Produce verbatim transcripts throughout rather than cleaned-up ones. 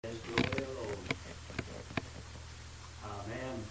His glory alone. Amen.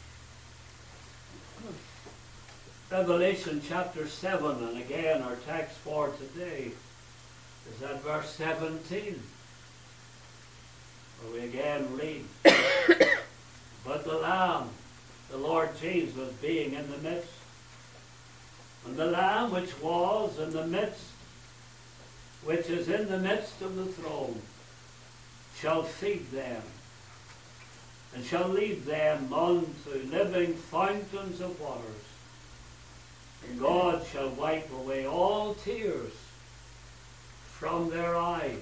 Revelation chapter seven, and again our text for today is at verse seventeen, where we again read, But the Lamb, the Lord Jesus, being in the midst, and the Lamb which was in the midst, which is in the midst of the throne, shall feed them, and shall lead them unto living fountains of waters. And God shall wipe away all tears from their eyes.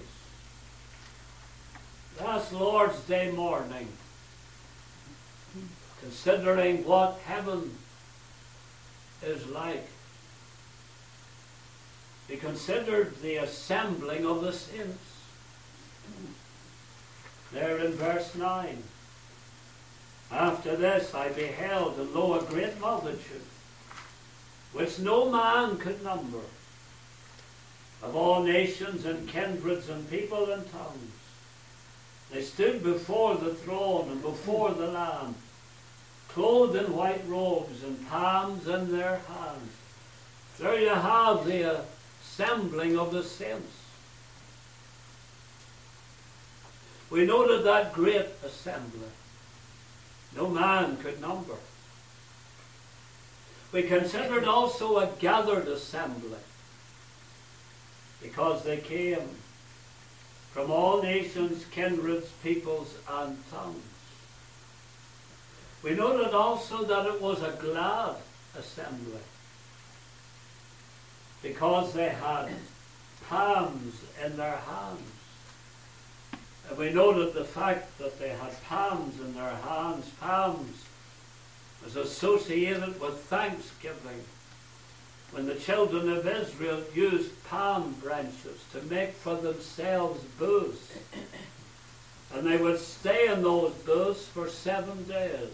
Last Lord's Day morning, considering what heaven is like, we considered the assembling of the saints. There in verse nine, After this I beheld, and lo, a great multitude, which no man could number, of all nations and kindreds and people and tongues. They stood before the throne and before the Lamb, clothed in white robes and palms in their hands. There you have the assembling of the saints. We noted that great assembly. No man could number. We considered also a gathered assembly, because they came from all nations, kindreds, peoples, and tongues. We noted also that it was a glad assembly, because they had palms in their hands. And we noted the fact that they had palms in their hands. Palms was associated with thanksgiving. When the children of Israel used palm branches to make for themselves booths, and they would stay in those booths for seven days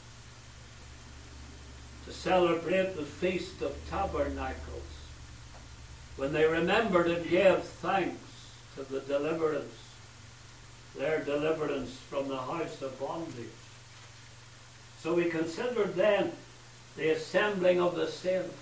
to celebrate the Feast of Tabernacles, when they remembered and gave thanks to the deliverance, their deliverance from the house of bondage. So we considered then the assembling of the saints.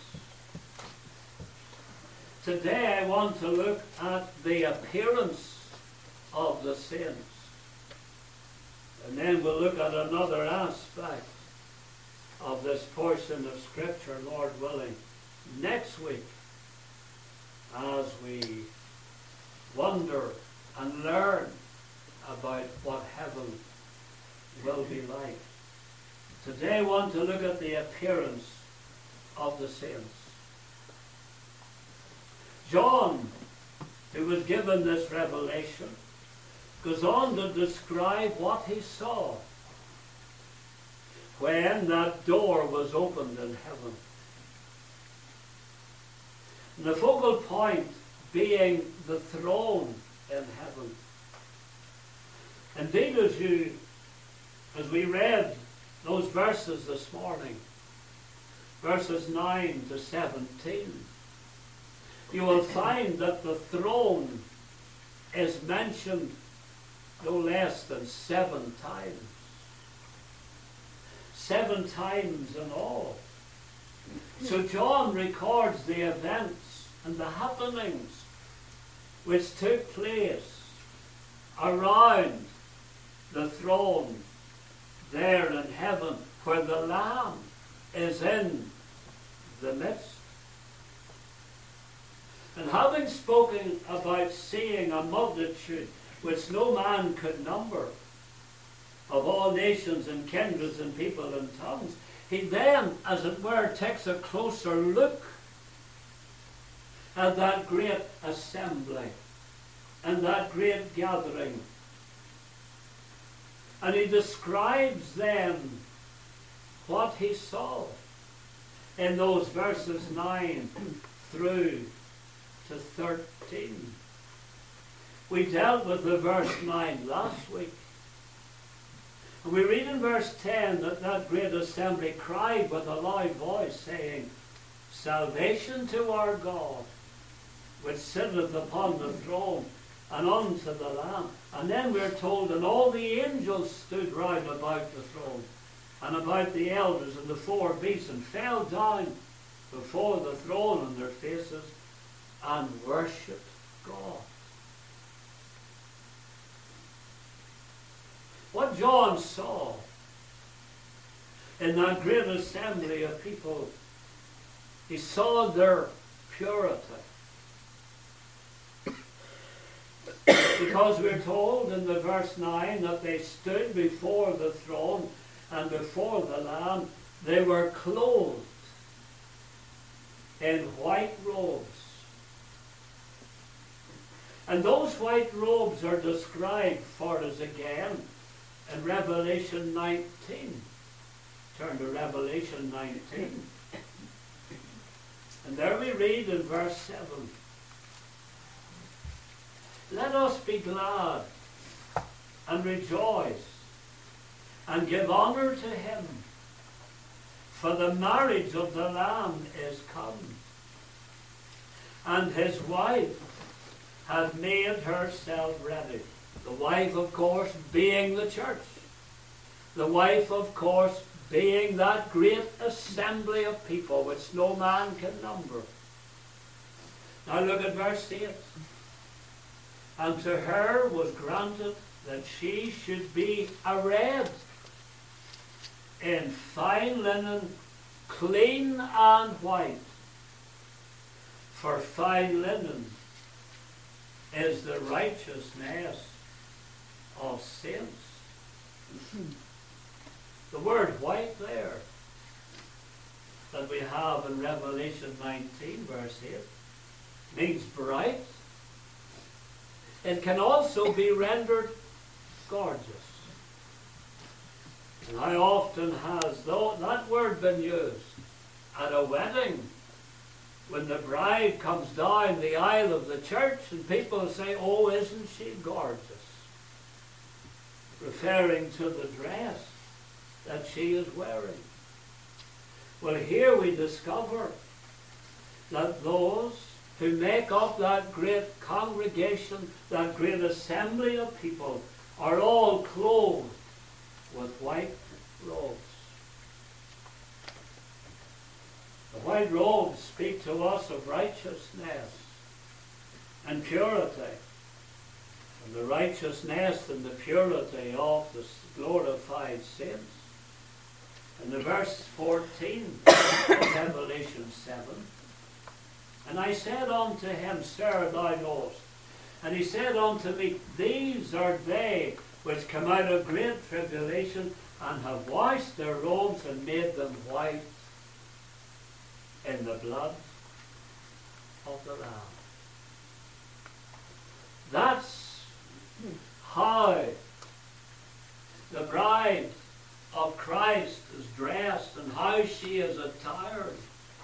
Today I want to look at the appearance of the saints. And then we'll look at another aspect of this portion of Scripture, Lord willing, next week, as we wonder and learn about what heaven will be like. Today I want to look at the appearance of the saints. John, who was given this revelation, goes on to describe what he saw when that door was opened in heaven. And the focal point being the throne in heaven. Indeed, as you, as we read those verses this morning, verses nine to seventeen, you will find that the throne is mentioned no less than seven times. Seven times in all. So John records the events and the happenings which took place around the throne there in heaven, where the Lamb is in the midst. And having spoken about seeing a multitude which no man could number, of all nations and kindreds and people and tongues, he then, as it were, takes a closer look at that great assembly and that great gathering. And he describes then what he saw in those verses nine through to thirteen. We dealt with the verse nine last week. And we read in verse ten that that great assembly cried with a loud voice, saying, Salvation to our God, which sitteth upon the throne, and unto the Lamb. And then we're told, and all the angels stood round about the throne, and about the elders and the four beasts, and fell down before the throne on their faces, and worshipped God. What John saw in that great assembly of people, he saw their purity. Because we're told in the verse nine that they stood before the throne and before the Lamb. They were clothed in white robes. And those white robes are described for us again in Revelation nineteen. Turn to Revelation nineteen. And there we read in verse seven. Let us be glad and rejoice and give honor to him, for the marriage of the Lamb is come, and his wife hath made herself ready. The wife, of course, being the church. The wife, of course, being that great assembly of people which no man can number. Now look at verse eight. And to her was granted that she should be arrayed in fine linen, clean and white. For fine linen is the righteousness of saints. The word white there that we have in Revelation nineteen verse eight means bright. It can also be rendered gorgeous. And how often has though that word been used at a wedding when the bride comes down the aisle of the church and people say, "Oh, isn't she gorgeous?" Referring to the dress that she is wearing. Well, here we discover that those who make up that great congregation, that great assembly of people, are all clothed with white robes. The white robes speak to us of righteousness and purity, and the righteousness and the purity of the glorified saints. In the verse fourteen of Revelation seven, and I said unto him, Sir, thou knowest. And he said unto me, These are they which come out of great tribulation, and have washed their robes and made them white in the blood of the Lamb. That's how the bride of Christ is dressed and how she is attired.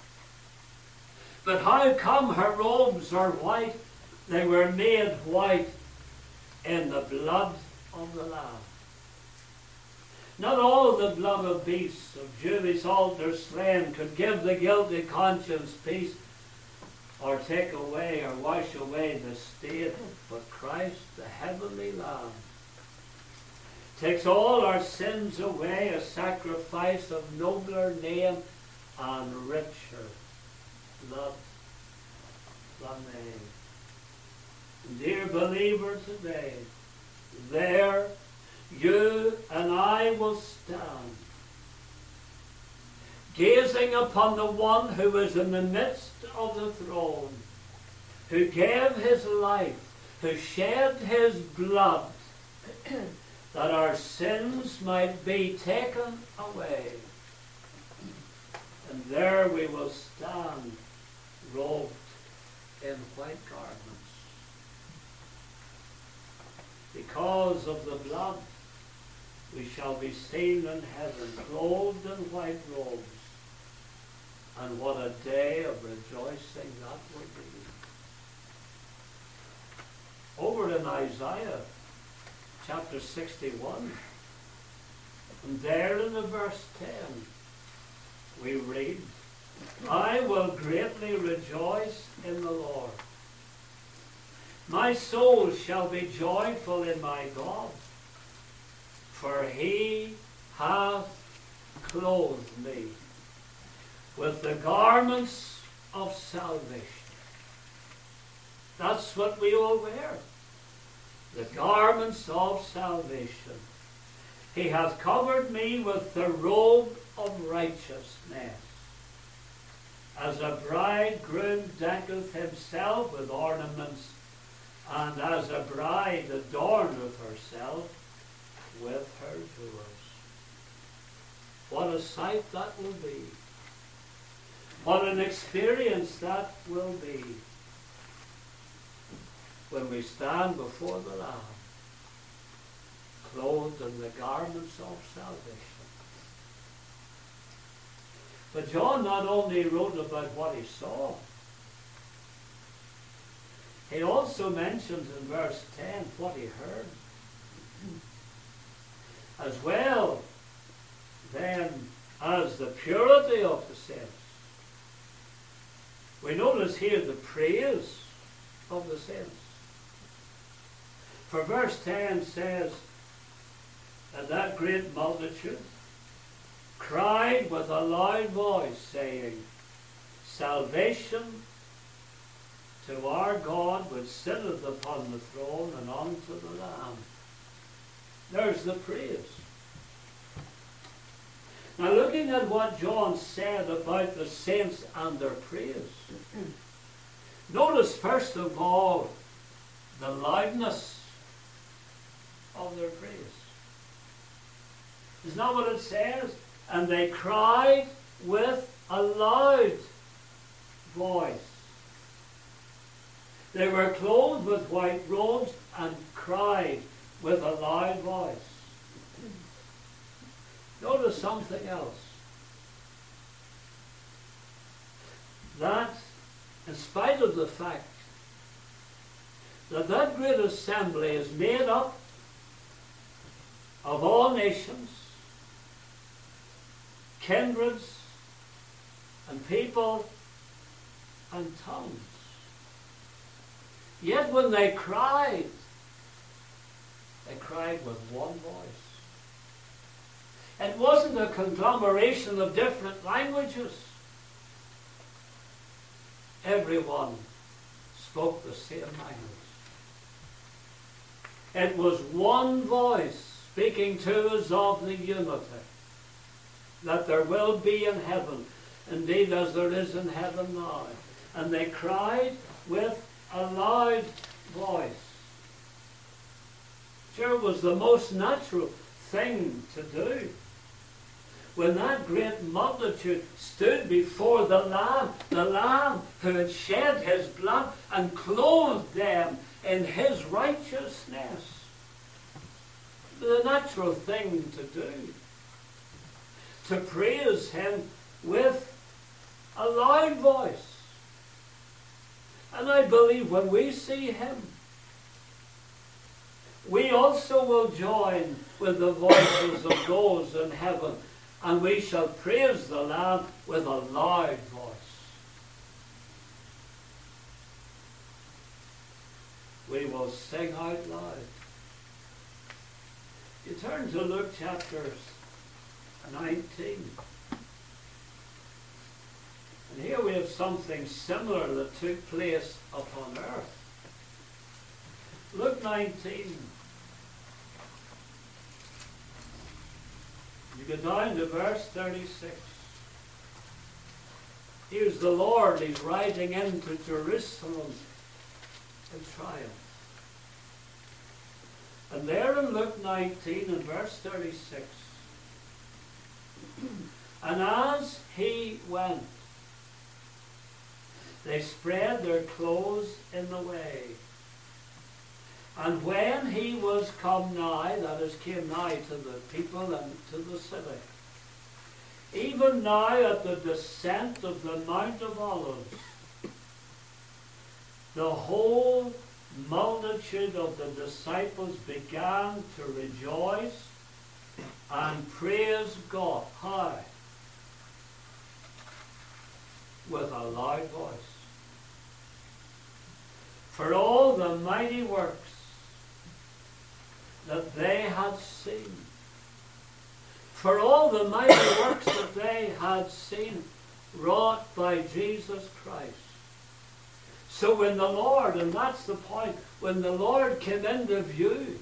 But how come her robes are white? They were made white in the blood of the Lamb. Not all the blood of beasts of Jewish altars slain could give the guilty conscience peace, or take away or wash away the stain, but Christ, the heavenly Lamb, takes all our sins away, a sacrifice of nobler name and richer love than they. Dear believer, today, there you and I will stand, gazing upon the one who is in the midst of the throne, who gave his life, who shed his blood, that our sins might be taken away. And there we will stand, robed in white garments. Because of the blood, we shall be seen in heaven, clothed in white robes. And what a day of rejoicing that will be. Over in Isaiah chapter sixty-one, and there in the verse ten, we read, I will greatly rejoice in the Lord. My soul shall be joyful in my God, for he hath clothed me with the garments of salvation. That's what we all wear. The garments of salvation. He hath covered me with the robe of righteousness, as a bridegroom decketh himself with ornaments, and as a bride adorneth herself with her jewels. What a sight that will be. What an experience that will be when we stand before the Lamb, clothed in the garments of salvation. But John not only wrote about what he saw, he also mentions in verse ten what he heard. As well then as the purity of the saints. We notice here the praise of the saints. For verse ten says, and that great multitude cried with a loud voice, saying, Salvation to our God which sitteth upon the throne and unto the Lamb. There's the praise. Now looking at what John said about the saints and their praise, notice first of all the loudness of their praise. Isn't that what it says? And they cried with a loud voice. They were clothed with white robes and cried with a loud voice. Notice something else. That, in spite of the fact that that great assembly is made up of all nations, kindreds, and people, and tongues, yet when they cried, they cried with one voice. It wasn't a conglomeration of different languages. Everyone spoke the same language. It was one voice speaking to us of the unity that there will be in heaven, indeed as there is in heaven now. And they cried with a loud voice. Sure, it was the most natural thing to do. When that great multitude stood before the Lamb, the Lamb who had shed his blood and clothed them in his righteousness. The natural thing to do. To praise him with a loud voice. And I believe when we see him, we also will join with the voices of those in heaven, and we shall praise the Lamb with a loud voice. We will sing out loud. You turn to Luke chapter nineteen. And here we have something similar that took place upon earth. Luke nineteen. You go down to verse thirty-six. Here's the Lord. He's riding into Jerusalem in triumph. And there in Luke nineteen and verse thirty-six, and as he went, they spread their clothes in the way. And when he was come nigh, that is, came nigh to the people and to the city, even now at the descent of the Mount of Olives, the whole multitude of the disciples began to rejoice and praise God. How? With a loud voice. for all the mighty works that they had seen. For all the mighty works that they had seen wrought by Jesus Christ. So when the Lord, and that's the point, when the Lord came into view,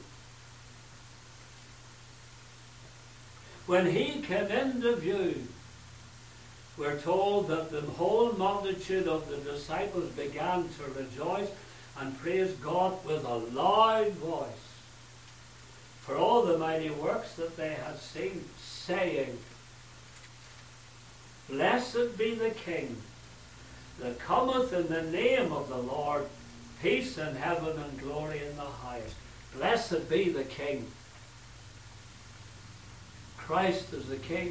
when he came into view, we're told that the whole multitude of the disciples began to rejoice and praise God with a loud voice for all the mighty works that they had seen, saying, Blessed be the King that cometh in the name of the Lord, peace in heaven and glory in the highest. Blessed be the King. Christ is the King.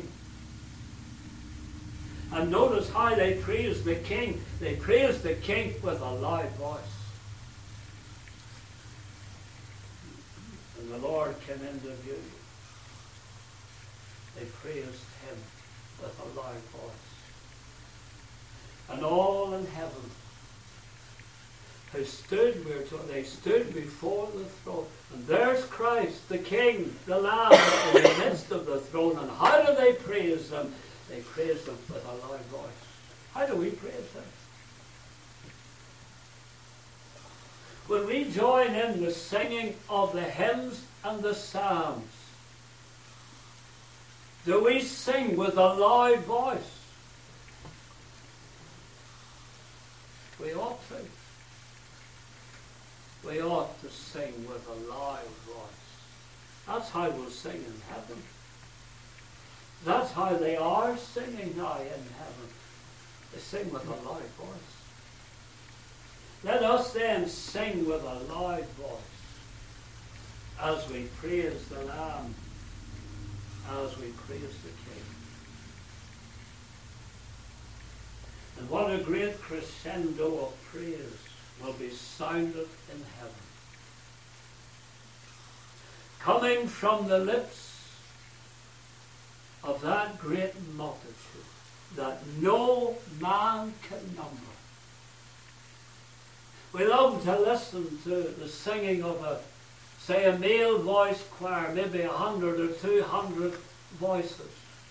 And notice how they praise the King. They praise the King with a loud voice. And the Lord came into view. They praised him with a loud voice. And all in heaven who stood, we're told, they stood before the throne. And there's Christ, the King, the Lamb, in the midst of the throne. And how do they praise him? They praise him with a loud voice. How do we praise him? When we join in the singing of the hymns and the psalms, do we sing with a loud voice? We ought to. We ought to sing with a loud voice. That's how we'll sing in heaven. That's how they are singing now in heaven. They sing with a loud voice. Let us then sing with a loud voice as we praise the Lamb, as we praise the King. And what a great crescendo of praise will be sounded in heaven, coming from the lips of that great multitude that no man can number. We love to listen to the singing of a, say, a male voice choir, maybe a hundred or two hundred voices.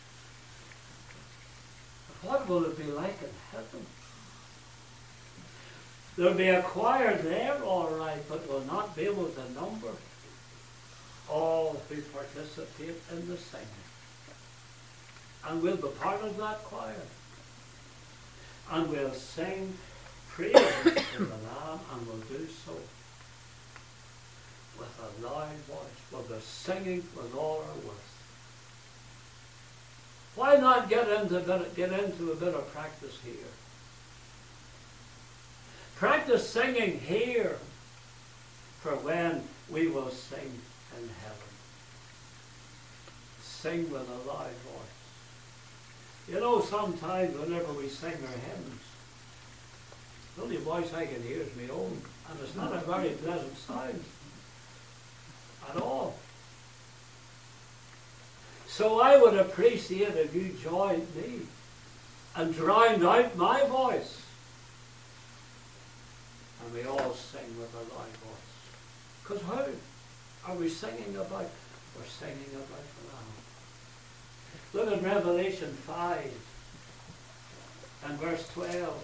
But what will it be like in heaven? There'll be a choir there, all right, but we'll not be able to number all who participate in the singing. And we'll be part of that choir. And we'll sing praise to the Lamb, and we'll do so with a loud voice. We'll be singing with all our worth. Why not get into, a bit, get into a bit of practice here? Practice singing here for when we will sing in heaven. Sing with a loud voice. You know, sometimes whenever we sing our hymns, the only voice I can hear is my own, and it's not a very pleasant sound at all. So I would appreciate if you joined me and drowned out my voice, and we all sing with a loud voice. Because how are we singing about? We're singing about the Lamb. Look at Revelation five and verse twelve.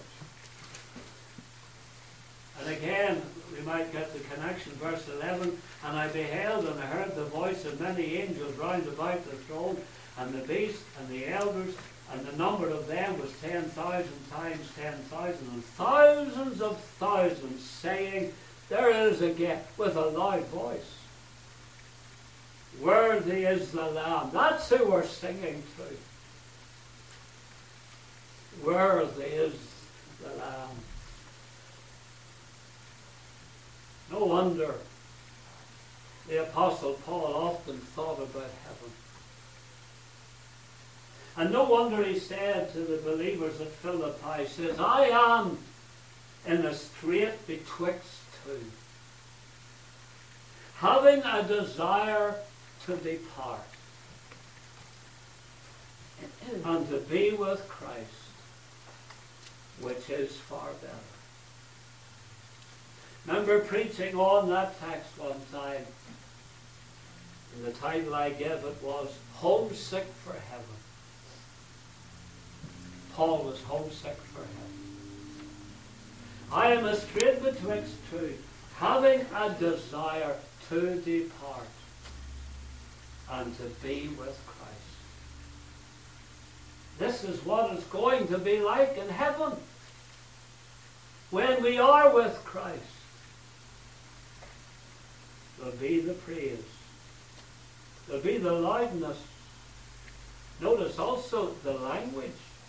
And again, we might get the connection. Verse eleven, and I beheld and I heard the voice of many angels round about the throne, and the beast and the elders, and the number of them was ten thousand times ten thousand, and thousands of thousands, saying, there is again, with a loud voice, worthy is the Lamb. That's who we're singing to. Worthy is the Lamb. No wonder the Apostle Paul often thought about heaven. And no wonder he said to the believers at Philippi, he says, I am in a strait betwixt two, having a desire to depart and to be with Christ, which is far better. Remember preaching on that text one time, and the title I gave it was Homesick for Heaven. Paul was homesick for heaven. I am astrait betwixt two, having a desire to depart and to be with Christ. This is what it's going to be like in heaven when we are with Christ. There'll be the praise. There'll be the loudness. Notice also the language.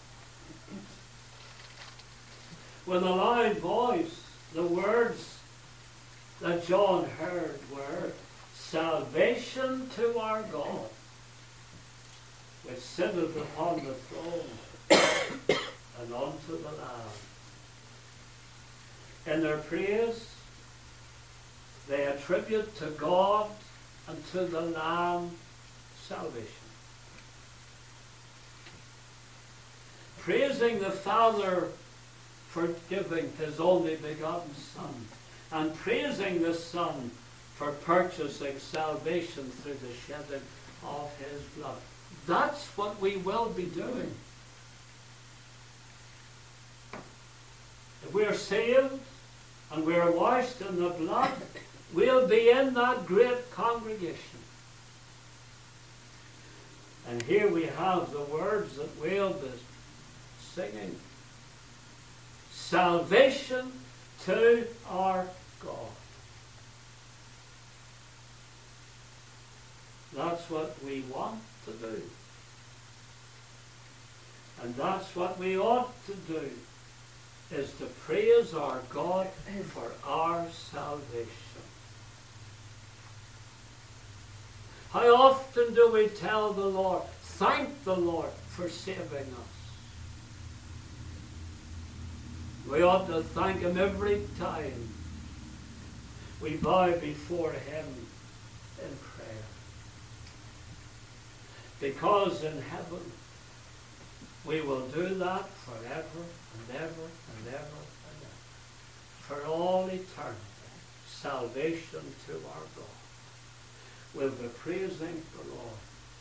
With a loud voice, the words that John heard were, salvation to our God, which sitteth upon the throne, and unto the Lamb. In their praise, they attribute to God and to the Lamb salvation. Praising the Father for giving his only begotten Son, and praising the Son for purchasing salvation through the shedding of his blood. That's what we will be doing. If we are saved and we are washed in the blood, we'll be in that great congregation. And here we have the words that we'll be singing. Salvation to our God. That's what we want to do. And that's what we ought to do, is to praise our God for our salvation. How often do we tell the Lord, thank the Lord for saving us? We ought to thank him every time we bow before him in prayer. Because in heaven we will do that forever and ever and ever and ever. For all eternity, salvation to our God. We'll be praising the Lord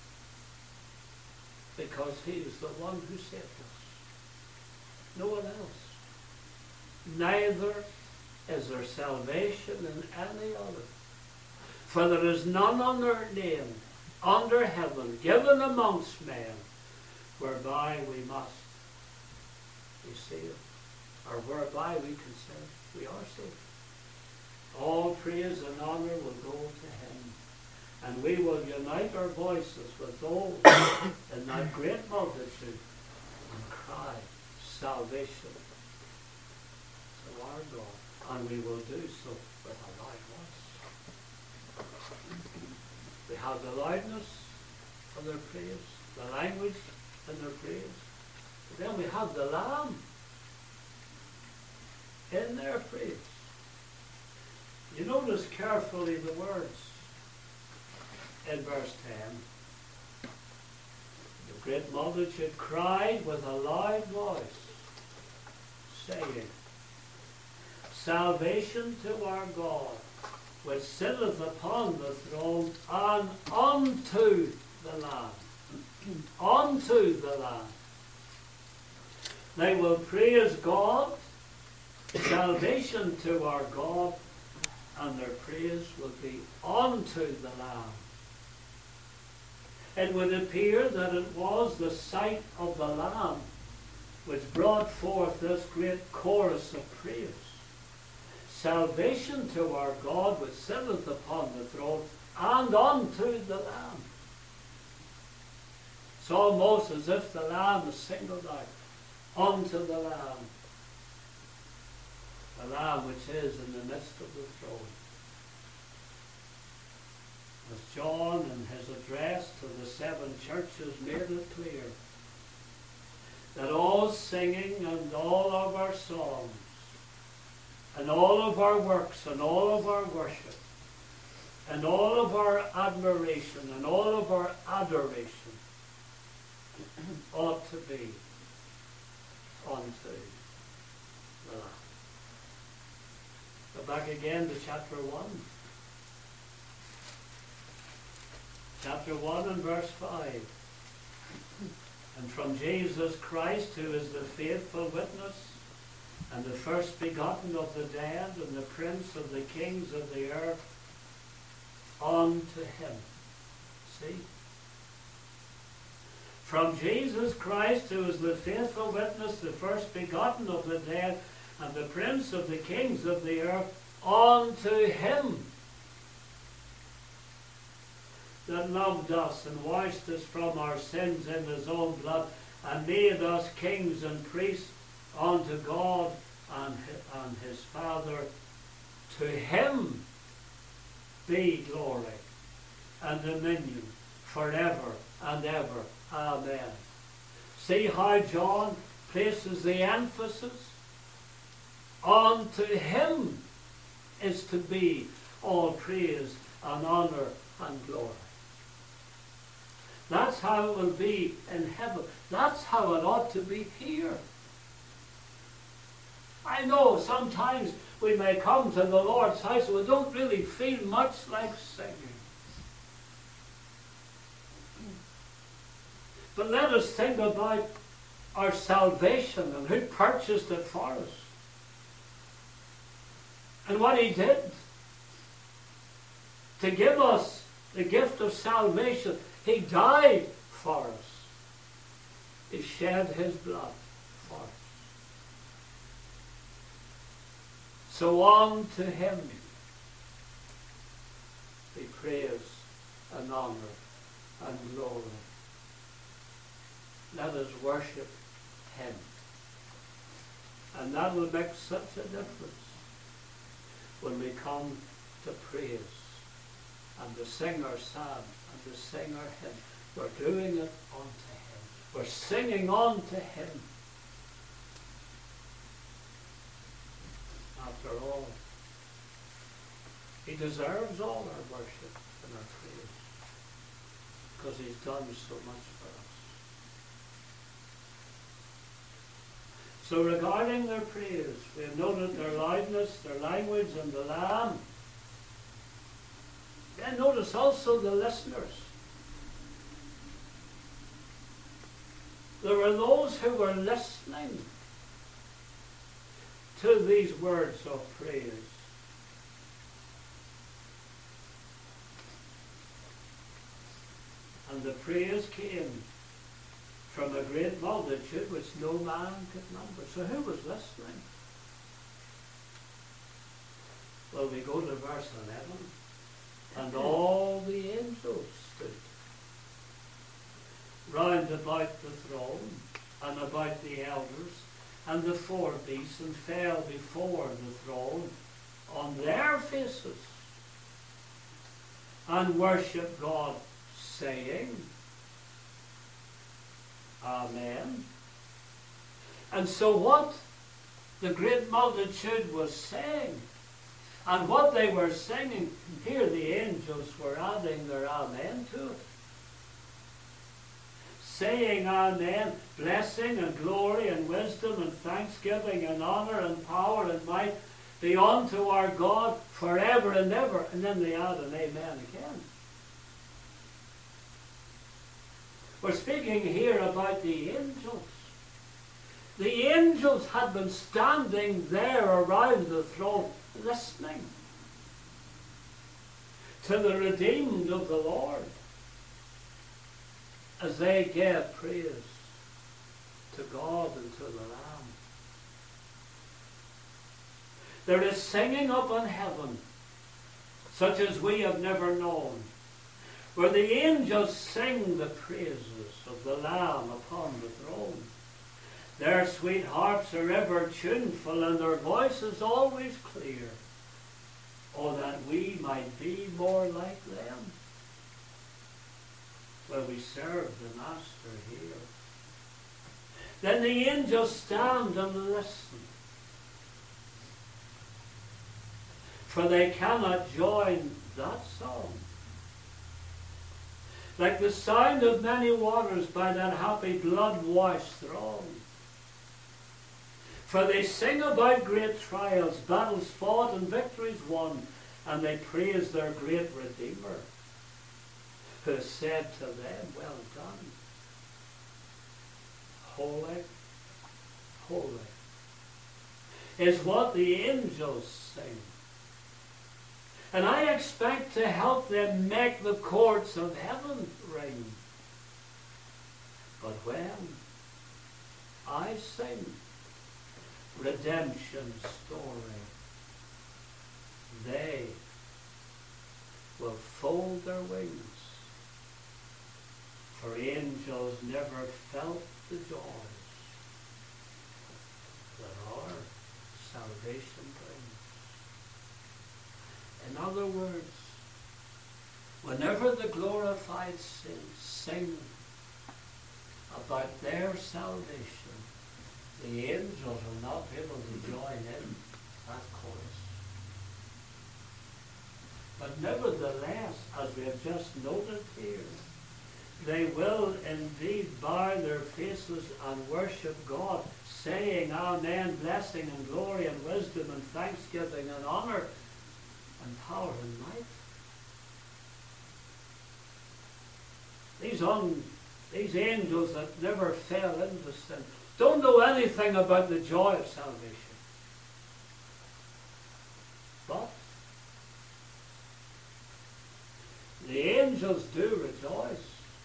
because he is the one who saved us. No one else. Neither is there salvation in any other. For there is none other name under heaven given amongst men whereby we must be saved, or whereby we can say we are saved. All praise and honor will go to him, and we will unite our voices with those in that great multitude and cry salvation to our God, and we will do so with a loud voice. We have the loudness of their praise, the language in their praise. But then we have the Lamb in their praise. You notice carefully the words in verse ten. The great multitude cried with a loud voice, saying, salvation to our God, which sitteth upon the throne, and unto the Lamb. Unto the Lamb. They will praise God, salvation to our God, and their praise will be unto the Lamb. It would appear that it was the sight of the Lamb which brought forth this great chorus of praise. Salvation to our God which sitteth upon the throne, and unto the Lamb. It's almost as if the Lamb is singled out. Unto the Lamb. The Lamb which is in the midst of the throne. As John in his address to the seven churches made it clear that all singing and all of our songs and all of our works and all of our worship and all of our admiration and all of our adoration ought to be unto the Lamb. Go back again to chapter one. Chapter one and verse five. And from Jesus Christ, who is the faithful witness, and the first begotten of the dead, and the prince of the kings of the earth, unto him. See? From Jesus Christ, who is the faithful witness, the first begotten of the dead, and the prince of the kings of the earth, unto him that loved us and washed us from our sins in his own blood, and made us kings and priests unto God and and his Father. To him be glory and dominion forever and ever. Amen. See how John places the emphasis? Unto him is to be all praise and honour and glory. That's how it will be in heaven. That's how it ought to be here. I know sometimes we may come to the Lord's house and we don't really feel much like singing. But let us think about our salvation and who purchased it for us. And what he did to give us the gift of salvation. He died for us. He shed his blood for us. So on to him be praise and honour and glory. Let us worship him. And that will make such a difference when we come to praise and to sing our psalm and to sing our hymn. We're doing it unto him. We're singing unto him. After all, he deserves all our worship and our praise because he's done so much for us. So regarding their praise, we have noted their loudness, their language, and the Lamb. Then notice also the listeners. There were those who were listening to these words of praise. And the praise came from a great multitude which no man could number. So who was listening? Well, we go to verse eleven. And all the angels stood round about the throne and about the elders and the four beasts, and fell before the throne on their faces and worshipped God, saying, Amen. And so what the great multitude was saying, and what they were singing, here the angels were adding their amen to it. Saying amen, blessing and glory and wisdom and thanksgiving and honor and power and might be unto our God forever and ever. And then they add an amen again. We're speaking here about the angels. The angels had been standing there around the throne, listening to the redeemed of the Lord as they gave praise to God and to the Lamb. There is singing up in heaven, such as we have never known, where the angels sing the praises of the Lamb upon the throne. Their sweet harps are ever tuneful, and their voices always clear. Oh, that we might be more like them. Well, we serve the Master here. Then the angels stand and listen, for they cannot join that song. Like the sound of many waters by that happy blood-washed throne. For they sing about great trials, battles fought and victories won, and they praise their great Redeemer, who said to them, well done. Holy, holy is what the angels sing. And I expect to help them make the courts of heaven ring. But when I sing redemption's story, they will fold their wings, for angels never felt the joys that our salvation brings. In other words, whenever the glorified saints sing about their salvation, the angels will not be able to join in that chorus. But nevertheless, as we have just noted here, they will indeed bow their faces and worship God, saying, Amen, blessing and glory and wisdom and thanksgiving and honor and power and might. These, un, these angels that never fell into sin don't know anything about the joy of salvation. But the angels do rejoice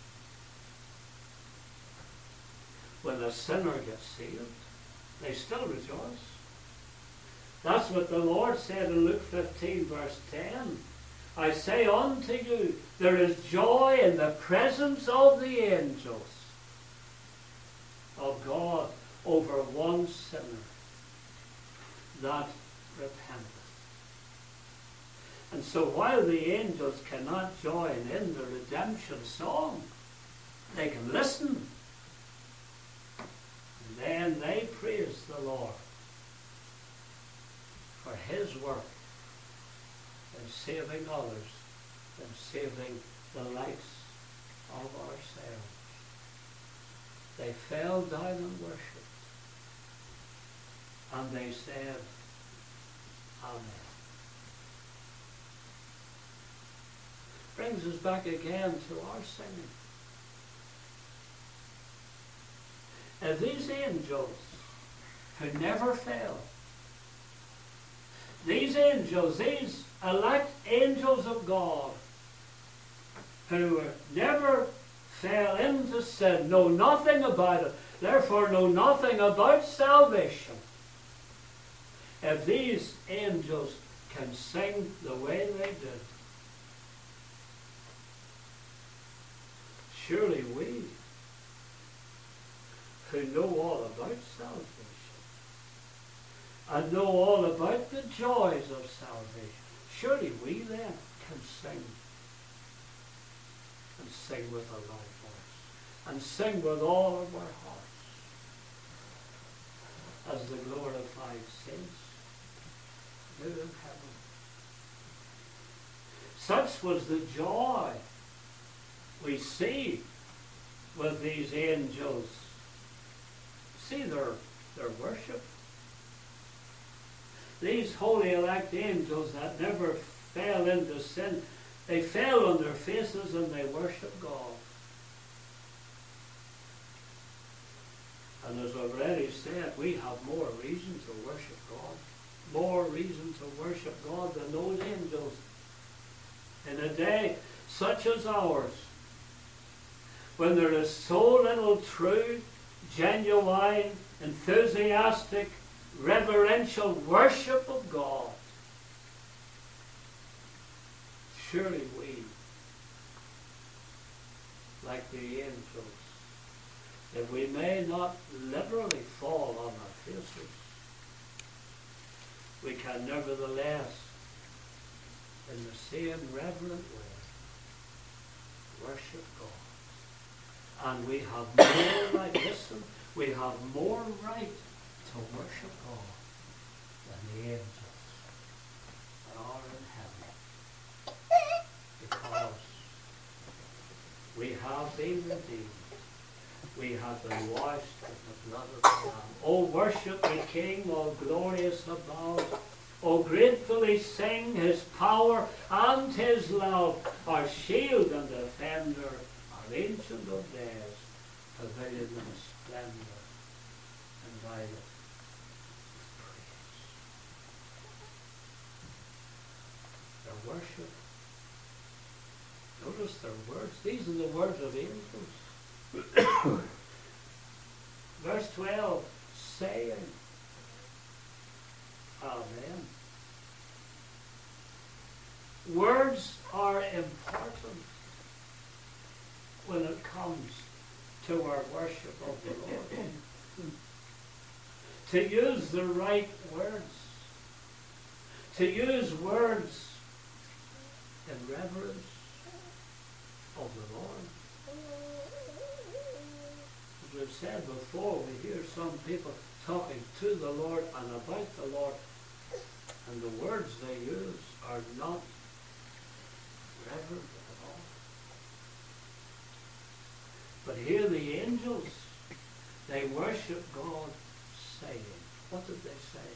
when a sinner gets saved. They still rejoice. That's what the Lord said in Luke fifteen, verse ten. I say unto you, there is joy in the presence of the angels of God over one sinner that repenteth. And so while the angels cannot join in the redemption song, they can listen. And then they praise the Lord for his work in saving others and saving the likes of ourselves. They fell down and worshipped, and they said, Amen. Brings us back again to our singing. If these angels who never fail, these angels, these elect angels of God, who never fell into sin, know nothing about it, therefore know nothing about salvation, if these angels can sing the way they did, surely we, who know all about salvation and know all about the joys of salvation, surely we then can sing, and sing with a loud voice, and sing with all of our hearts, as the glorified saints do in heaven. Such was the joy we see with these angels. See their, their worship. These holy elect angels that never fell into sin, they fell on their faces and they worship God. And as I've already said, we have more reason to worship God. More reason to worship God than those angels. In a day such as ours, when there is so little true, genuine, enthusiastic, reverential worship of God, surely we, like the angels, if we may not literally fall on our faces, we can nevertheless, in the same reverent way, worship God. And we have more right, listen, we have more right to worship God than the angels that are in heaven. Because we have been redeemed. we have been washed with the blood of the Lamb. Oh, worship the King, oh glorious above. Oh, gratefully sing his power and his love, our shield and defender, our ancient of days, pavilion and splendor, and guided with praise. Their worship. Notice their words. These are the words of angels. Verse twelve, saying, Amen. Words are important when it comes to our worship of the Lord. To use the right words. To use words in reverence of the Lord. As we've said before, we hear some people talking to the Lord and about the Lord, and the words they use are not reverent at all. But here the angels, they worship God saying. What did they say?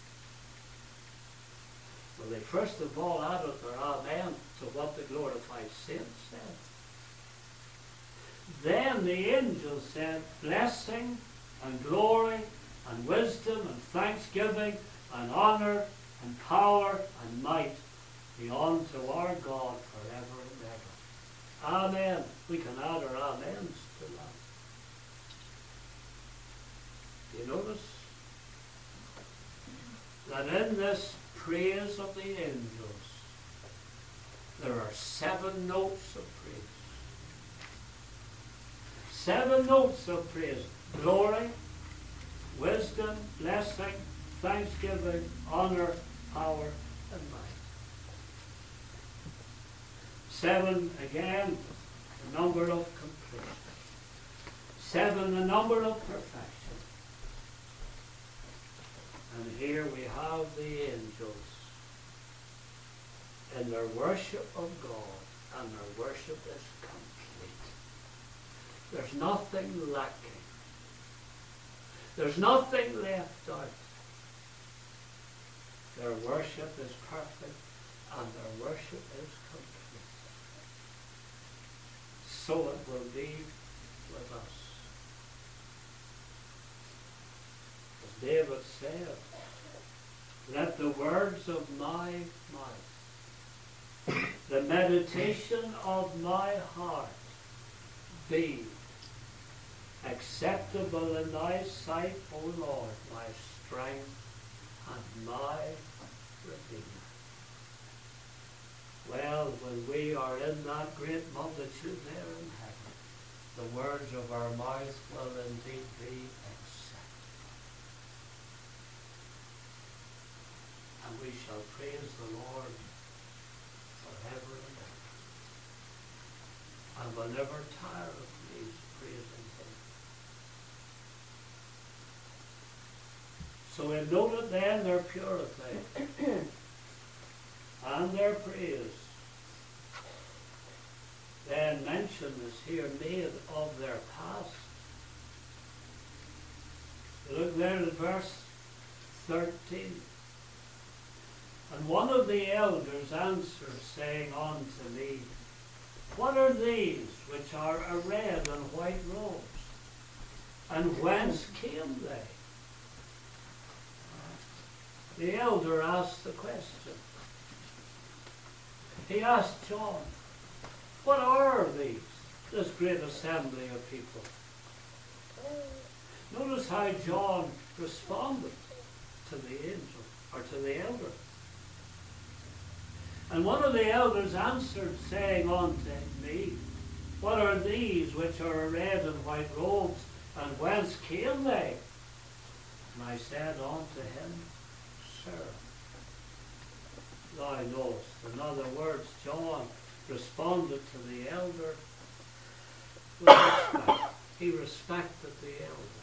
Well, they first of all added their amen to what the glorified saints said. Then the angels said, blessing and glory and wisdom and thanksgiving and honor and power and might be unto our God forever and ever. Amen. We can add our amens to that. Do you notice that in this praise of the angels there are seven notes of praise? Seven notes of praise. Glory, wisdom, blessing, thanksgiving, honor, power, and might. Seven, again, the number of completion. Seven, the number of perfection. And here we have the angels in their worship of God, and their worship is complete. There's nothing lacking. There's nothing left out. Their worship is perfect, and their worship is complete. So it will be with us. As David said, let the words of my mouth, the meditation of my heart be acceptable in thy sight, O Lord, my strength and my Redeemer. Well, when we are in that great multitude there in heaven, the words of our mouth will indeed be acceptable. And we shall praise the Lord forever and ever. And will never tire of these praising him. So we noted then their purity and their praise. Then mention is here made of their past. Look there at verse thirteen. And one of the elders answered, saying unto me, what are these which are arrayed in white robes? And whence came they? The elder asked the question. He asked John, what are these, this great assembly of people? Notice how John responded to the angel, or to the elder. And one of the elders answered, saying unto me, what are these which are arrayed in white robes, and whence came they? And I said unto him, Sir, thou knowest. In other words, John responded to the elder with respect. He respected the elder.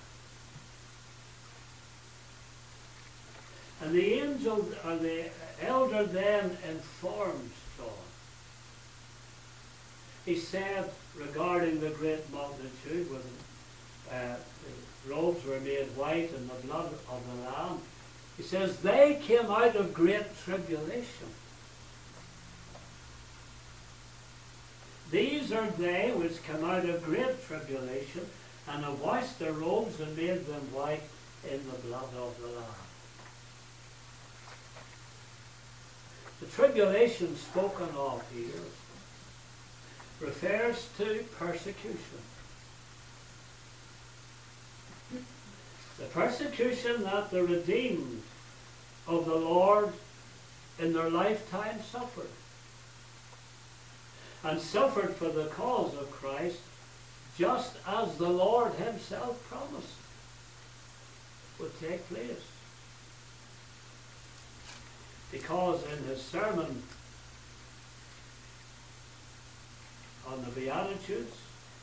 And the angel, or the elder then informs John. He said regarding the great multitude, with uh, the robes were made white in the blood of the Lamb. He says, they came out of great tribulation. These are they which come out of great tribulation, and have washed their robes and made them white in the blood of the Lamb. The tribulation spoken of here refers to persecution. The persecution that the redeemed of the Lord in their lifetime suffered. And suffered for the cause of Christ, just as the Lord himself promised would take place. Because in his sermon on the Beatitudes,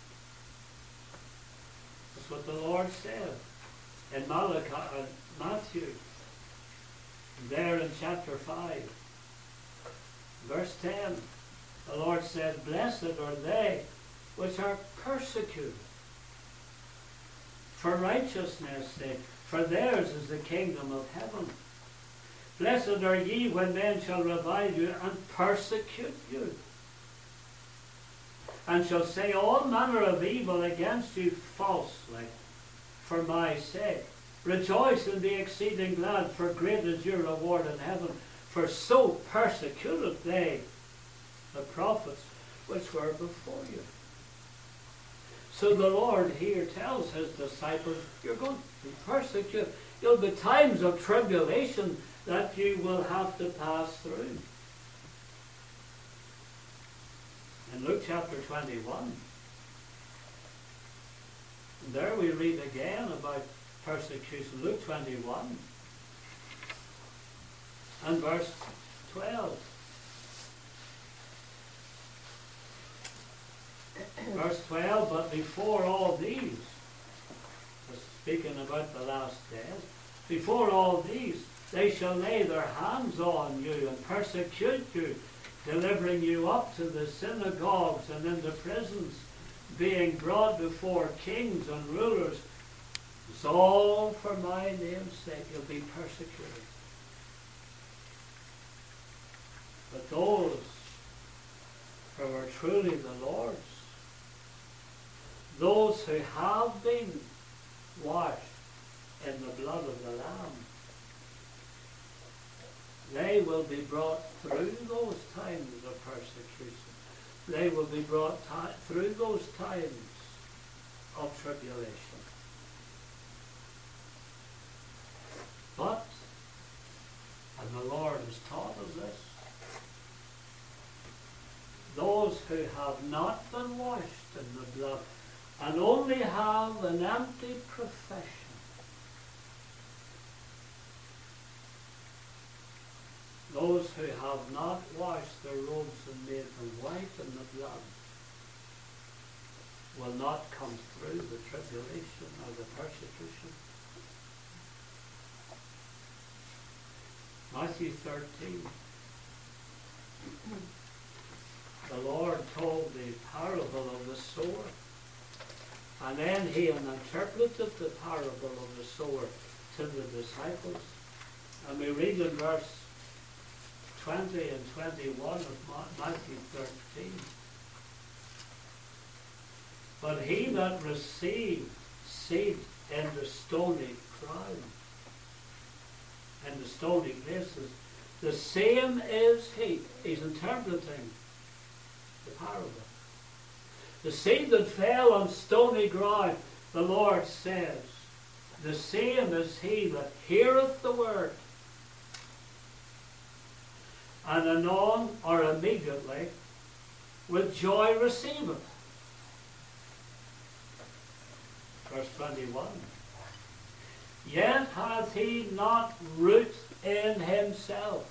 that's what the Lord said. In Malachi, uh, Matthew, there in chapter five, verse ten, the Lord said, blessed are they which are persecuted for righteousness' sake, for theirs is the kingdom of heaven. Blessed are ye when men shall revile you and persecute you, and shall say all manner of evil against you falsely for my sake. Rejoice and be exceeding glad, for great is your reward in heaven. For so persecuted they the prophets which were before you. So the Lord here tells his disciples, you're going to be persecuted. There'll be times of tribulation that you will have to pass through. In Luke chapter twenty-one, and there we read again about persecution. Luke twenty-one and verse twelve. Verse twelve, but before all these, speaking about the last days, before all these, they shall lay their hands on you and persecute you, delivering you up to the synagogues and into prisons, being brought before kings and rulers. It's all for my name's sake. You'll be persecuted. But those who are truly the Lord's, those who have been washed in the blood of the Lamb, they will be brought through those times of persecution. They will be brought ti- through those times of tribulation. But, and the Lord has taught us this, those who have not been washed in the blood and only have an empty profession, those who have not washed their robes and made them white in the blood, will not come through the tribulation or the persecution. Matthew thirteen. The Lord told the parable of the sower, and then he interpreted the parable of the sower to the disciples. And we read in verse twenty and twenty-one of Matthew thirteen. But he that received seed in the stony ground, in the stony places, the same is he. He's interpreting the parable. The seed that fell on stony ground, the Lord says, the same is he that heareth the word, and anon or immediately with joy receiveth. Verse twenty-one. Yet hath he not root in himself,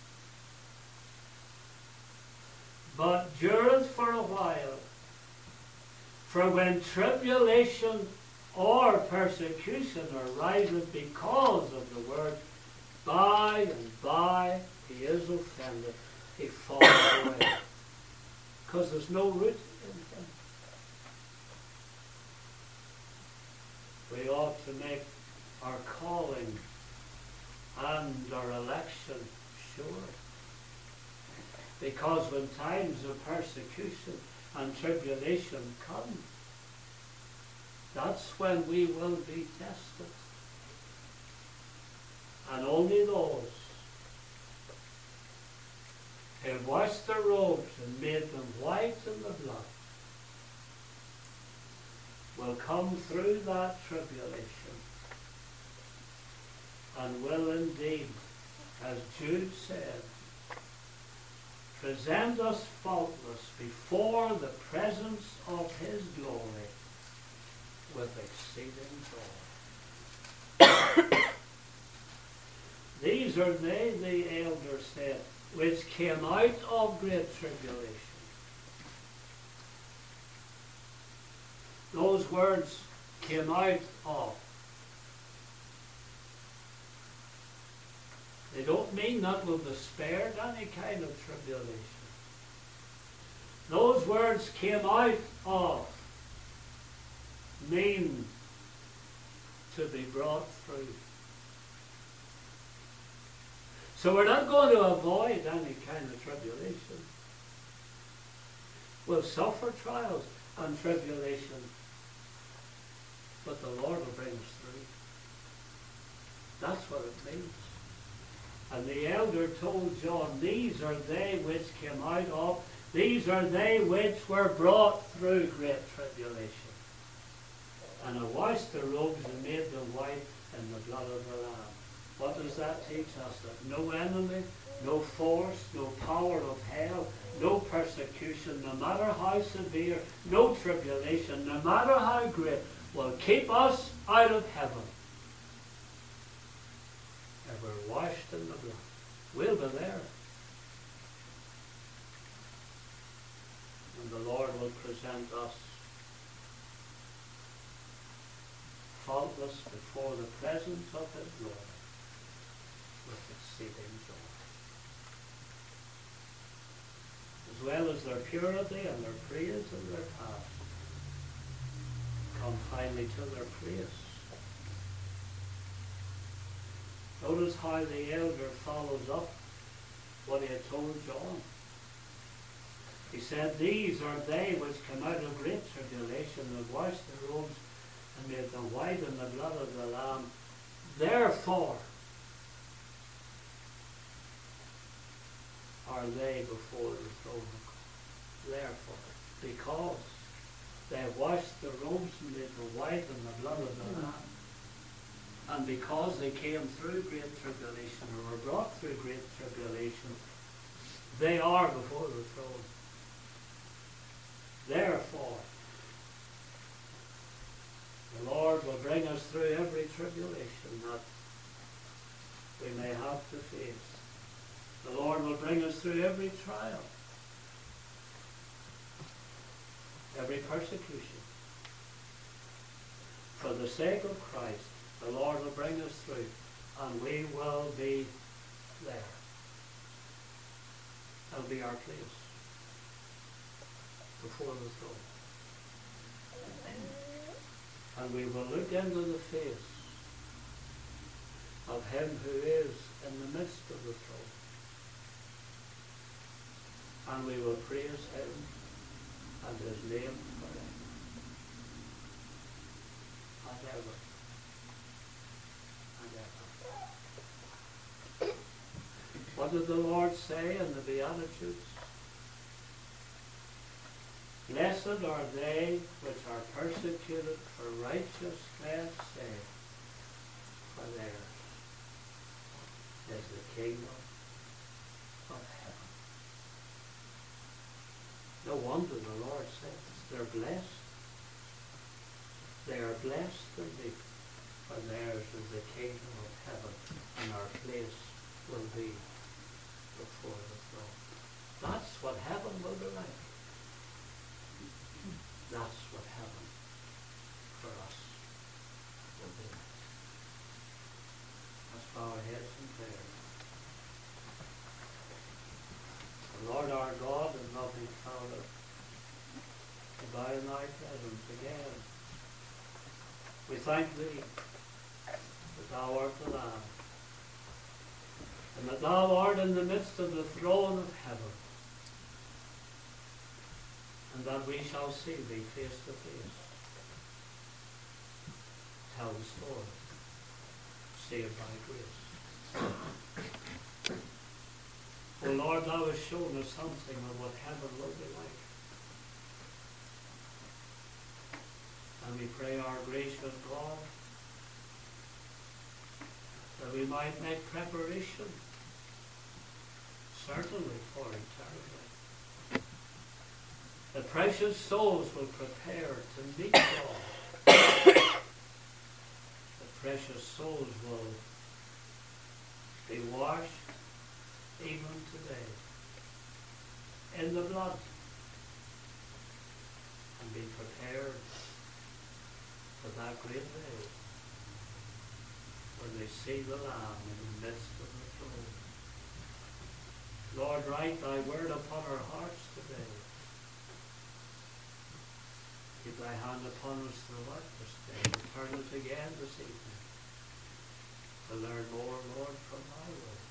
but dureth for a while. For when tribulation or persecution ariseth because of the word, by and by he is offended, he falls away, because there's no root in him. we ought to make our calling and our election sure. Because when times of persecution and tribulation come, that's when we will be tested. And only those who washed their robes and made them white in the blood will come through that tribulation and will indeed, as Jude said, present us faultless before the presence of his glory with exceeding joy. These are they, the elders said, which came out of great tribulation. Those words came out of. They don't mean that we'll be spared any kind of tribulation. Those words came out of mean to be brought through. So we're not going to avoid any kind of tribulation. We'll suffer trials and tribulation, but the Lord will bring us through. That's what it means. And the elder told John, these are they which came out of, these are they which were brought through great tribulation. And I washed the robes and made them white in the blood of the Lamb. What does that teach us? That no enemy, no force, no power of hell, no persecution, no matter how severe, no tribulation, no matter how great, will keep us out of heaven. If we're washed in the blood, we'll be there. And the Lord will present us faultless before the presence of his glory with exceeding joy. As well as their purity and their praise and their past, come finally to their praise. Notice how the elder follows up what he had told John. He said, these are they which come out of great tribulation and washed their robes and made them white in the blood of the Lamb. Therefore are they before the throne of God. Therefore, because they have washed their robes and made them white in the blood of the Lamb, and because they came through great tribulation or were brought through great tribulation, they are before the throne. Therefore, the Lord will bring us through every tribulation that we may have to face. The Lord will bring us through every trial, every persecution. For the sake of Christ, the Lord will bring us through, and we will be there. That'll be our place before the throne. And we will look into the face of him who is in the midst of the throne. And we will praise him and his name forever and ever and ever. What did the Lord say in the Beatitudes? Blessed are they which are persecuted for righteousness' sake, for theirs is the kingdom of heaven. No wonder the Lord says they're blessed. They are blessed indeed, for theirs is the kingdom of heaven, and our place will be before the throne. That's what heaven will be like. That's what heaven for us will be like. Let's bow our heads in prayer. The Lord our God and loving Father, we bow in thy presence again. We thank thee that thou art the Lamb, and that thou art in the midst of the throne of heaven, and that we shall see thee face to face. Tell the story. Saved by grace. O Lord, thou hast shown us something of what heaven will be like. And we pray, our gracious God, that we might make preparation, certainly for eternity. The precious souls will prepare to meet God. The precious souls will be washed even today in the blood and be prepared for that great day when they see the Lamb in the midst of the throne. Lord, write thy word upon our hearts today. Keep thy hand upon us throughout this day. Return us again this evening to learn more, Lord, from thy word.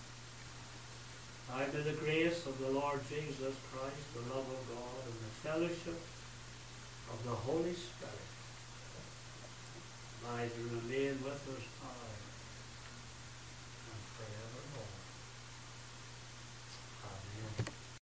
I may the grace of the Lord Jesus Christ, the love of God, and the fellowship of the Holy Spirit abide and remain with us